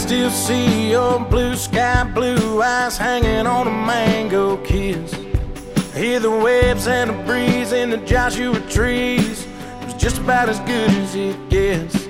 still see your blue sky, blue eyes hanging on a mango kiss. Hear the waves and the breeze in the Joshua trees. It was just about as good as it gets.